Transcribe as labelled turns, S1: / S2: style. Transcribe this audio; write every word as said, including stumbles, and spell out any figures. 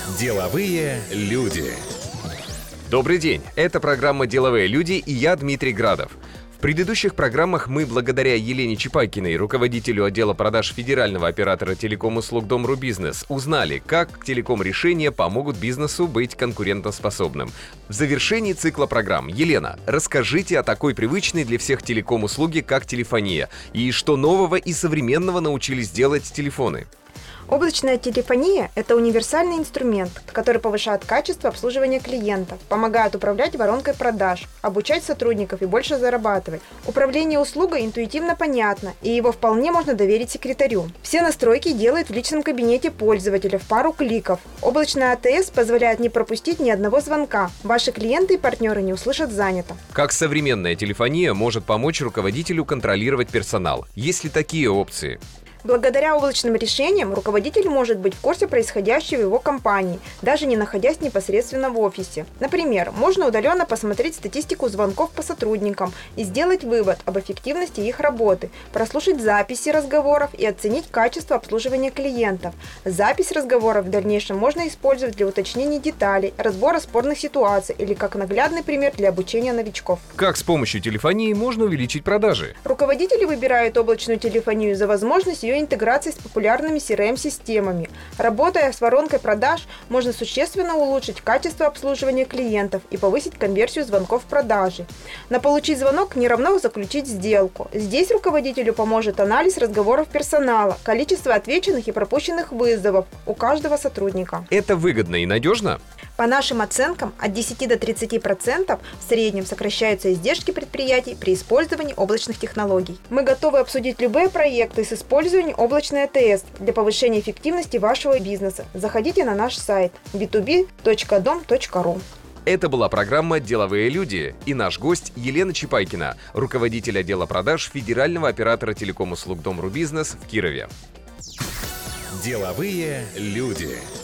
S1: Деловые люди.
S2: Добрый день, это программа «Деловые люди» и я, Дмитрий Градов. В предыдущих программах мы, благодаря Елене Чепайкиной, руководителю отдела продаж федерального оператора телеком-услуг Дом.ру-Бизнес, узнали, как телеком-решения помогут бизнесу быть конкурентоспособным. В завершении цикла программ, Елена, расскажите о такой привычной для всех телеком-услуге, как телефония, и что нового и современного научились делать телефоны.
S3: Облачная телефония – это универсальный инструмент, который повышает качество обслуживания клиентов, помогает управлять воронкой продаж, обучать сотрудников и больше зарабатывать. Управление услугой интуитивно понятно, и его вполне можно доверить секретарю. Все настройки делают в личном кабинете пользователя в пару кликов. Облачная АТС позволяет не пропустить ни одного звонка. Ваши клиенты и партнеры не услышат «занято».
S2: Как современная телефония может помочь руководителю контролировать персонал? Есть ли такие опции?
S3: Благодаря облачным решениям руководитель может быть в курсе происходящего в его компании, даже не находясь непосредственно в офисе. Например, можно удаленно посмотреть статистику звонков по сотрудникам и сделать вывод об эффективности их работы, прослушать записи разговоров и оценить качество обслуживания клиентов. Запись разговоров в дальнейшем можно использовать для уточнения деталей, разбора спорных ситуаций или как наглядный пример для обучения новичков.
S2: Как с помощью телефонии можно увеличить продажи?
S3: Руководители выбирают облачную телефонию за возможность ее интеграции с популярными си эр эм-системами. Работая с воронкой продаж, можно существенно улучшить качество обслуживания клиентов и повысить конверсию звонков в продажи. Но получить звонок не равно заключить сделку. Здесь руководителю поможет анализ разговоров персонала, количество отвеченных и пропущенных вызовов у каждого сотрудника.
S2: Это выгодно и надежно?
S3: По нашим оценкам, от десяти до тридцати процентов в среднем сокращаются издержки предприятий при использовании облачных технологий. Мы готовы обсудить любые проекты с использованием облачной АТС для повышения эффективности вашего бизнеса. Заходите на наш сайт би ту би точка дом точка ру.
S2: Это была программа «Деловые люди» и наш гость Елена Чепайкина, руководитель отдела продаж федерального оператора телеком-услуг Дом.ру-Бизнес в Кирове.
S1: Деловые люди.